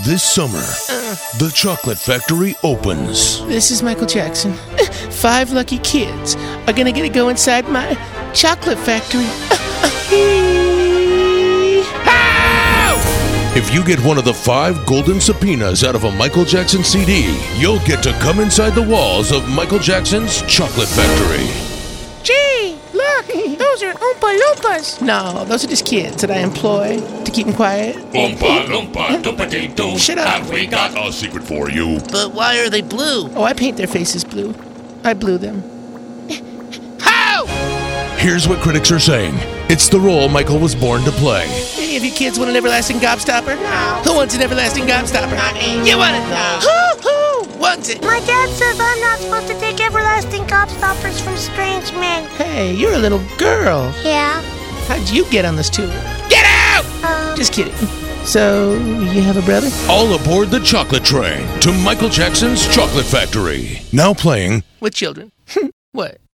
This summer, the Chocolate Factory opens. This is Michael Jackson. 5 lucky kids are gonna get to go inside my chocolate factory. If you get one of the 5 golden subpoenas out of a Michael Jackson CD, you'll get to come inside the walls of Michael Jackson's Chocolate Factory. Gee, look, those are Oompa Loompas. No, those are just kids that I employ to keep them quiet. Oompa Loompa Doompa-Dee-Doo. Shut up. Have we got A secret for you. But why are they blue? Oh, I paint their faces blue. I blew them. How? Here's what critics are saying. It's the role Michael was born to play. Any of you kids want an everlasting gobstopper? No. Who wants an everlasting gobstopper? Not me. You want it? No. Who wants it? My dad says I'm not supposed to take everlasting gobstoppers from strange men. Hey, you're a little girl. Yeah. How'd you get on this tour? Get out! Just kidding. So, you have a brother? All aboard the chocolate train to Michael Jackson's Chocolate Factory. Now playing With children. What?